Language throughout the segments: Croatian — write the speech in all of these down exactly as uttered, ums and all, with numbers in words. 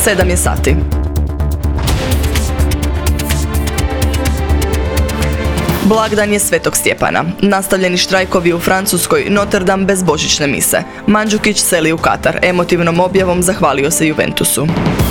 sedam je sati. Blagdan je Svetog Stjepana. Nastavljeni štrajkovi u Francuskoj, Notre Dame bez božićne mise. Mandžukić seli u Katar. Emotivnom objavom zahvalio se Juventusu.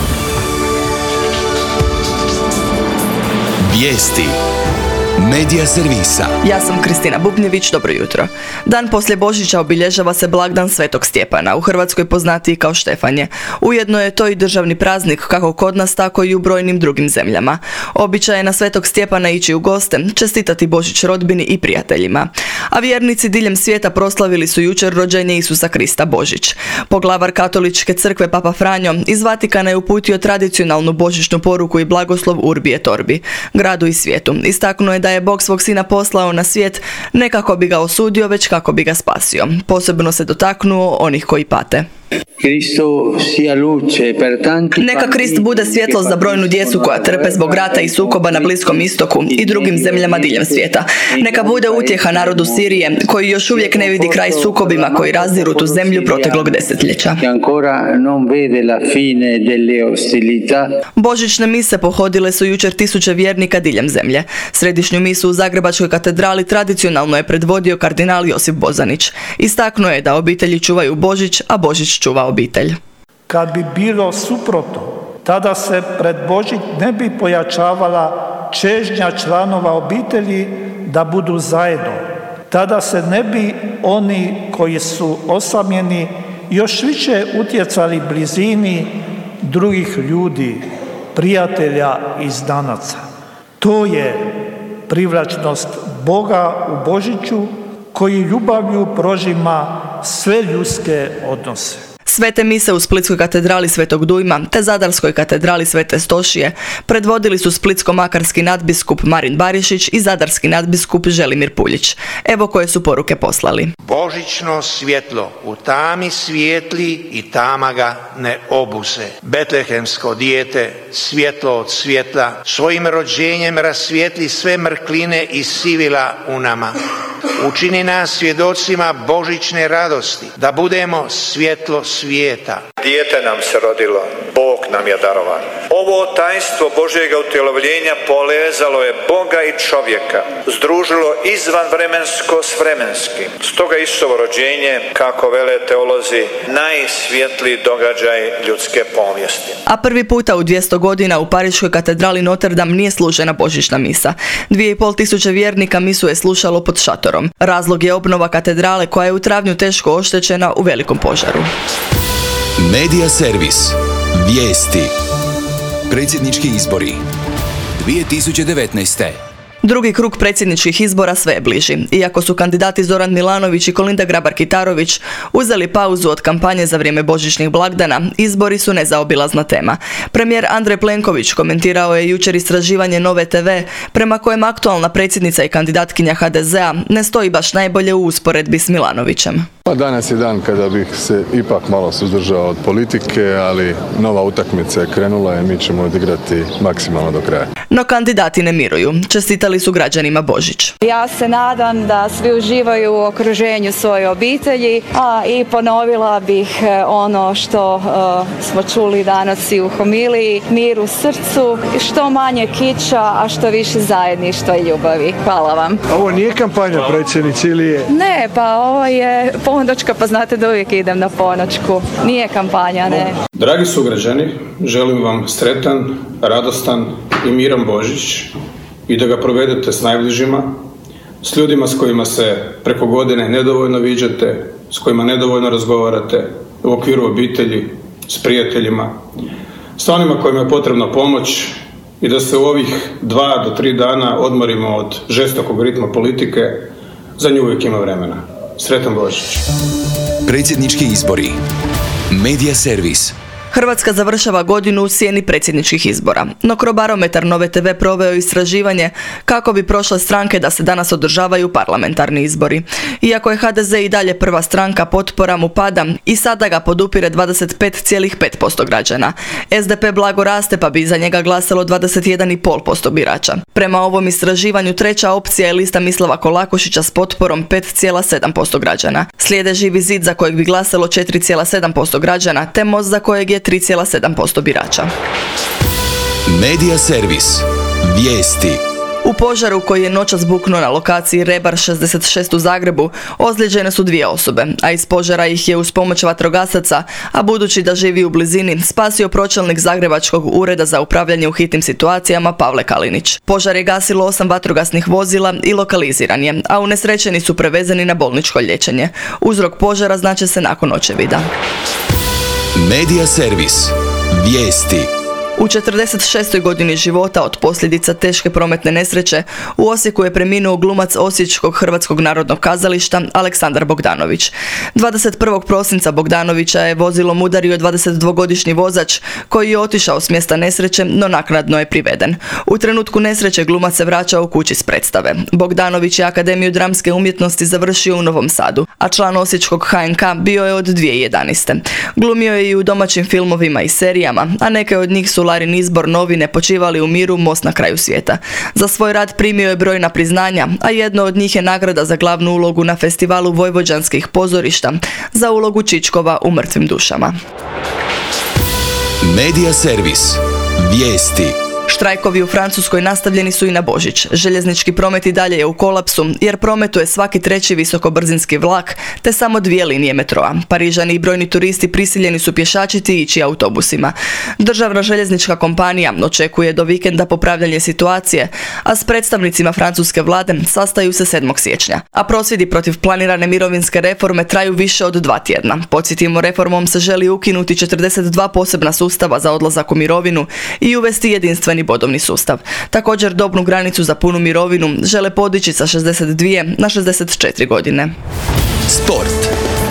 Vijesti Medija servisa. Ja sam Kristina Bubnjević, dobro jutro. Dan poslije Božića obilježava se blagdan Svetog Stjepana, u Hrvatskoj poznatiji kao Štefanje. Ujedno je to i državni praznik kako kod nas, tako i u brojnim drugim zemljama. Običaj je na Svetog Stjepana ići u goste, čestitati Božić rodbini i prijateljima. A vjernici diljem svijeta proslavili su jučer rođenje Isusa Krista Božić. Poglavar Katoličke crkve Papa Franjo iz Vatikana je uputio tradicionalnu božićnu poruku i blagoslov Urbi et Orbi, gradu i svijetu. Istaknuo je da je Bog svog sina poslao na svijet ne kako bi ga osudio, već kako bi ga spasio. Posebno se dotaknuo onih koji pate. Neka Krist bude svjetlo za brojnu djecu koja trpe zbog rata i sukoba na Bliskom istoku i drugim zemljama diljem svijeta. Neka bude utjeha narodu Sirije koji još uvijek ne vidi kraj sukobima koji razdiru tu zemlju proteklog desetljeća. Božićne mise pohodile su jučer tisuće vjernika diljem zemlje. Središnju misu u Zagrebačkoj katedrali tradicionalno je predvodio kardinal Josip Bozanić. Istaknuo je da obitelji čuvaju Božić, a Božić čuva obitelj. Kad bi bilo suprotno, tada se pred Božić ne bi pojačavala čežnja članova obitelji da budu zajedno. Tada se ne bi oni koji su osamljeni još više utjecali blizini drugih ljudi, prijatelja i znanaca. To je privlačnost Boga u Božiću koji ljubavlju prožima sve ljudske odnose. Svete mise u Splitskoj katedrali Svetog Dujma te Zadarskoj katedrali Svete Stošije predvodili su splitsko-makarski nadbiskup Marin Barišić i zadarski nadbiskup Želimir Puljić. Evo koje su poruke poslali. Božićno svjetlo u tami svijetli i tama ga ne obuse. Betlehemsko dijete, svjetlo od svjetla, svojim rođenjem rasvijetli sve mrkline i sivila u nama. Učini nas svjedocima božićne radosti, da budemo svjetlo svijeta. Dijete nam se rodilo, Bog nam je darovan. Ovo tajstvo Božjega utjelovljenja povezalo je Boga i čovjeka, združilo izvanvremensko s vremenskim. Stoga Isusovo rođenje, kako vele teolozi, najsvjetliji događaj ljudske povijesti. A prvi puta u dvjesto godina u Pariškoj katedrali Notre Dame nije služena božićna misa. Dvije i pol tisuće vjernika misu je slušalo pod šatorom. Razlog je obnova katedrale koja je u travnju teško oštećena u velikom požaru. Medija servis. Vijesti. Predsjednički izbori dvije tisuće devetnaeste. Drugi krug predsjedničkih izbora sve je bliži. Iako su kandidati Zoran Milanović i Kolinda Grabar-Kitarović uzeli pauzu od kampanje za vrijeme božićnih blagdana, izbori su nezaobilazna tema. Premijer Andrej Plenković komentirao je jučer istraživanje Nove te ve prema kojem aktualna predsjednica i kandidatkinja ha de zea ne stoji baš najbolje u usporedbi s Milanovićem. Pa danas je dan kada bih se ipak malo suzdržao od politike, ali nova utakmica je krenula i mi ćemo odigrati maksimalno do kraja. No kandidati ne miruju. Čestitali su građanima Božić. Ja se nadam da svi uživaju u okruženju svoje obitelji, a i ponovila bih ono što uh, smo čuli danas i u homiliji, mir u srcu, što manje kiča, a što više zajedništva i ljubavi. Hvala vam. Ovo nije kampanja predsjednice ili je? Ne, pa ovo je ponoćka, pa znate da uvijek idem na ponoćku. Nije kampanja, ne. Dragi sugrađani, želim vam sretan, radostan i miran Božić i da ga provedete s najbližima, s ljudima s kojima se preko godine nedovoljno viđate, s kojima nedovoljno razgovarate, u okviru obitelji, s prijateljima, s onima kojima je potrebna pomoć i da se u ovih dva do tri dana odmorimo od žestokog ritma politike, za nju uvijek ima vremena. Sretan Božić. Predsjednički izbori. Medija servis. Hrvatska završava godinu u sjeni predsjedničkih izbora. No Crobarometar Nove te ve proveo istraživanje kako bi prošle stranke da se danas održavaju parlamentarni izbori. Iako je ha de ze i dalje prva stranka, potpora mu pada i sada ga podupire dvadeset pet zarez pet posto građana. es de pe blago raste pa bi za njega glasalo dvadeset jedan zarez pet posto birača. Prema ovom istraživanju treća opcija je lista Mislava Kolakušića s potporom pet zarez sedam posto građana. Slijede Živi zid za kojeg bi glasalo četiri zarez sedam posto građana te Most za kojeg je tri zarez sedam posto birača. Medija servis. Vijesti. U požaru koji je noćas buknuo na lokaciji Rebar šezdeset šest u Zagrebu ozlijeđene su dvije osobe, a iz požara ih je uz pomoć vatrogasaca, a budući da živi u blizini, spasio pročelnik Zagrebačkog ureda za upravljanje u hitnim situacijama Pavle Kalinić. Požar je gasilo osam vatrogasnih vozila i lokaliziran je, a unesrećeni su prevezeni na bolničko liječenje. Uzrok požara znaće se nakon očevida. Medija servis. Vijesti. U četrdeset šestoj godini života od posljedica teške prometne nesreće u Osijeku je preminuo glumac Osječkog Hrvatskog narodnog kazališta Aleksandar Bogdanović. dvadeset prvog prosinca Bogdanovića je vozilom udario dvadesetdvogodišnji vozač koji je otišao s mjesta nesreće, no naknadno je priveden. U trenutku nesreće glumac se vraćao kući s predstave. Bogdanović je Akademiju dramske umjetnosti završio u Novom Sadu, a član Osječkog H N K bio je od dvije tisuće jedanaeste. Glumio je i u domaćim filmovima i serijama, a neke od njih su Larin izbor, Novine, Počivali u miru, Most na kraju svijeta. Za svoj rad primio je brojna priznanja, a jedno od njih je nagrada za glavnu ulogu na festivalu vojvođanskih pozorišta za ulogu Čičkova u Mrtvim dušama. Medija servis. Vijesti. Štrajkovi u Francuskoj nastavljeni su i na Božić. Željeznički promet i dalje je u kolapsu jer prometuje svaki treći visokobrzinski vlak te samo dvije linije metroa. Parižani i brojni turisti prisiljeni su pješačiti i ići autobusima. Državna željeznička kompanija očekuje do vikenda popravljanje situacije, a s predstavnicima francuske vlade sastaju se sedmog siječnja. A prosvjedi protiv planirane mirovinske reforme traju više od dva tjedna. Podsjetimo, reformom se želi ukinuti četrdeset dva posebna sustava za odlazak u mirovinu i uvesti jedinstveni bodovni sustav. Također dobnu granicu za punu mirovinu žele podići sa šezdeset dvije na šezdeset četiri godine. Sport.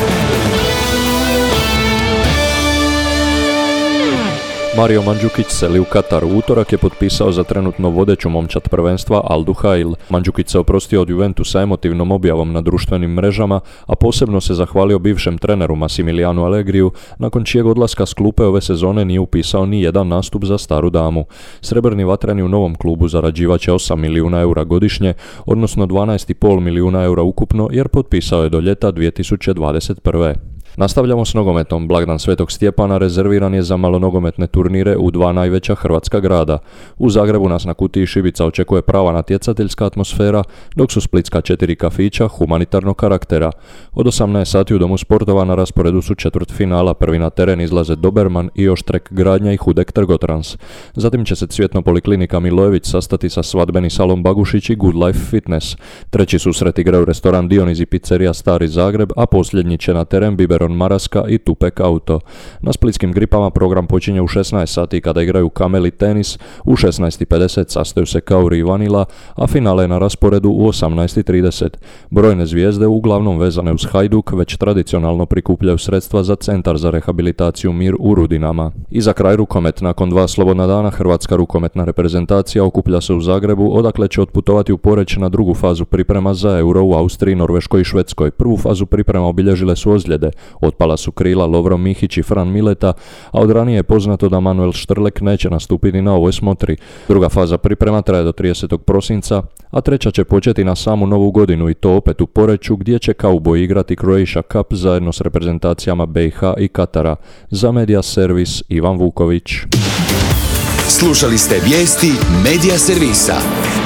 Mario Mandžukić seli u Katar. U utorak je potpisao za trenutno vodeću momčad prvenstva Al Duhail. Mandžukić se oprostio od Juventusa emotivnom objavom na društvenim mrežama, a posebno se zahvalio bivšem treneru Massimilianu Allegriju, nakon čijeg odlaska s klupe ove sezone nije upisao ni jedan nastup za staru damu. Srebrni vatreni u novom klubu zarađivat će osam milijuna eura godišnje, odnosno dvanaest zarez pet milijuna eura ukupno, jer potpisao je do ljeta dvije tisuće dvadeset prve. Nastavljamo s nogometom. Blagdan Svetog Stjepana rezerviran je za malonogometne turnire u dva najveća hrvatska grada. U Zagrebu nas na kutiji šibica očekuje prava natjecateljska atmosfera, dok su splitska četiri kafića humanitarnog karaktera. Od osamnaest sati u Domu sportova na rasporedu su četvrt finala. Prvi na teren izlaze Doberman i Oštrek Gradnja i Hudek Trgotrans. Zatim će se Cvjetno poliklinika Milojević sastati sa svadbeni salon Bagušić i Good Life Fitness. Treći susret igraju restoran Dioniz i pizzerija Stari Zagreb, a posljednji će na teren Biberon Maraska i Tupek Auto. Na splitskim gripama program počinje u šesnaest sati kada igraju Kamel i Tenis, u šesnaest i pedeset sastaju se Kauri i Vanila, a finale je na rasporedu u osamnaest i trideset. Brojne zvijezde, uglavnom vezane uz Hajduk, već tradicionalno prikupljaju sredstva za Centar za rehabilitaciju Mir u Rudinama. I za kraj rukomet. Nakon dva slobodna dana hrvatska rukometna reprezentacija okuplja se u Zagrebu, odakle će otputovati u Poreč na drugu fazu priprema za Euro u Austriji, Norveškoj i Švedskoj. Prvu fazu priprema obilježile su ozljede. Otpala su krila Lovro Mihić i Fran Mileta, a od ranije je poznato da Manuel Štrlek neće nastupiti na ovoj smotri. Druga faza priprema traje do tridesetog prosinca, a treća će početi na samu novu godinu i to opet u Poreču, gdje će Cowboy igrati Croatia Cup zajedno s reprezentacijama B i H i Katara. Za Medija servis Ivan Vuković. Slušali ste vijesti Medija servisa.